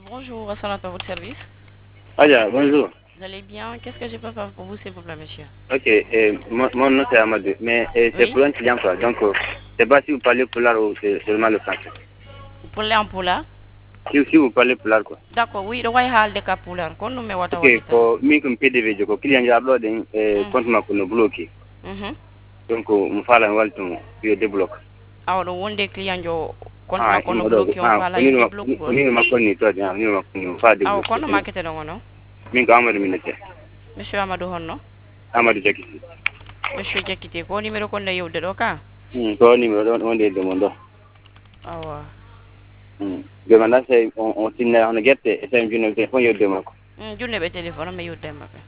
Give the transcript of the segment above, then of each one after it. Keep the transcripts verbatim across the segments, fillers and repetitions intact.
Bonjour, Assalat à votre service. Aja, bonjour. Vous allez bien? Qu'est-ce que je peux faire pour vous, s'il vous plaît, monsieur? Ok, euh, mon, mon nom c'est Amadou, mais euh, c'est Oui. pour un client quoi. Donc, euh, je sais pas si vous parlez polar ou c'est seulement le français. Vous parlez en poula? Si, si vous parlez polar quoi. D'accord, oui, le royal hall de Capular. Quand nous mettons Ok, Wadita. pour mi comme P D V, je client j'ai uploadé euh, Mm. compte ma pour nous bloquer. Mhm. Donc, euh, on fait la walton, puis on débloque. Alors, on des clients jo compte Ah, ma il kono m'a dit, bloqué on ah, fait la on yo y va, débloque on go. y va connaître toi, on y va connaître, pas Ah, débloquer. kono market non non. Mi comme Amadou minute. Monsieur Amadou Honno. Amadou Jakisi. Monsieur Jakite, ko numéro kon na yo de doka. Hmm, toi numéro on est demandé. Ah, Hmm. Demandant c'est on on signe on a get c'est un jeune téléphone yo demande. mm, junne be téléphone me yo dem ba.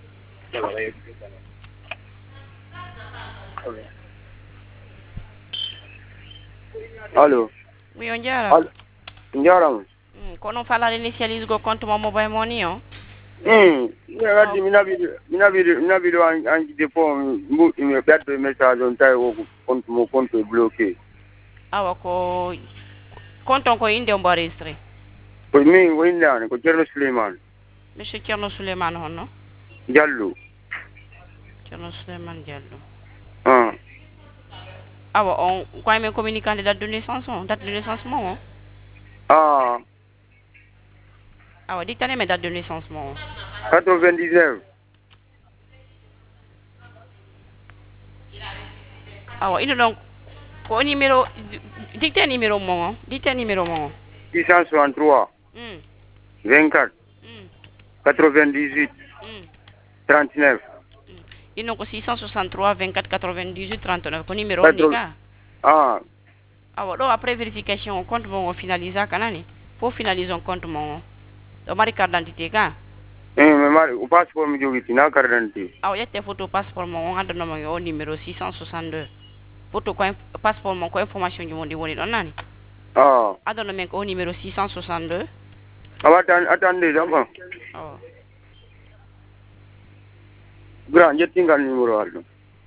Allô. Oui, on jara. Allô. Njaram. Mm, kono fala initialise go compte mo mobile money on. Hmm. Ngati mina video mina video mina video an an depo mbu me perdre message on tay wo compte mo compte bloqué. Awa ko compte ko inde on enregistré. Ko min winda ko Cerno Suleiman Monsieur Thierno Souleymane Honno. Diallo. Thierno Souleymane Diallo. Ah. Awa on quoi men communiquant de date de naissance on, date de naissance mon. Ah. Awa ditane me date de naissance mon. quatre-vingt-dix-neuf. Awa ino donc ko numéro dicté numéro mon, dicté numéro mon. six cent soixante-trois. Hmm. vingt-quatre. Hmm. quatre-vingt-dix-huit. Hmm. trente-neuf. Ino ko six cent soixante-trois vingt-quatre quatre-vingt-dix-huit trente-neuf ko numéro ni quatre. ka. Ah. Awa do après vérification compte mon finaliser kanani. Pour finaliser un compte mon. Do mari carte d'identité ka. Eh mais mari o passeport mi jogi tina carte d'identité. Awa yette photo passeport mon on adno mo yo numéro six cent soixante-deux. Photo ko passeport mon ko information ju mondi woni don nani. Ah. Adno men ko numéro six cent soixante-deux. Ah, attendez, attendez d'abord. Oh. Grand, je tinggal numéro allo.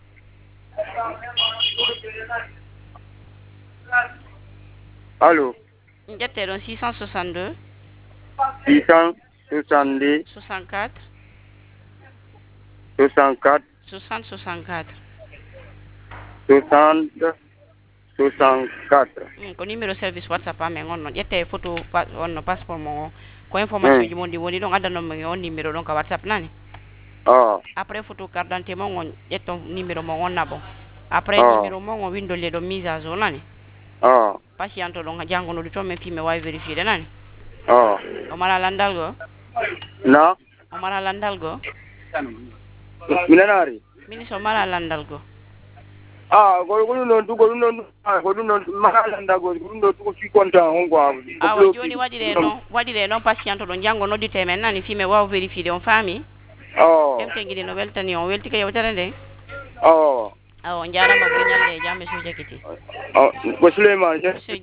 Allô. Njette don six cent soixante-deux. six cent soixante-deux. soixante-quatre. soixante-quatre. soixante soixante-quatre. soixante. soixante-quatre. Mm, ko numéro service WhatsApp amen on non yette photo pa, on passeport mo ko information ji mondi woni don adano mo on numéro don ka WhatsApp nani. Ah. Après photo carte d'identité mo on yetto numéro mo on nabo. Après Ah. numéro mo on window le do mise à jour nani. Ah. Patient to don jango no to men fi me way vérifier nani. Ah. O mara landal go. Na. O mara landal go. Minanari. Mini so mara landal go. Ah, ko ko non tu ko non ko non mahalanda go ko non tu ko fi konta on quoi. Ah, joni wadi le non, wadi le non patient to don jango no dite men nani fi me way vérifier on fami. Oh. Emte ngide no weltani on welti kay wotare de. Oh. Ah, on jarama ko nyalle jamme so jakiti. Oh, ko Suleiman.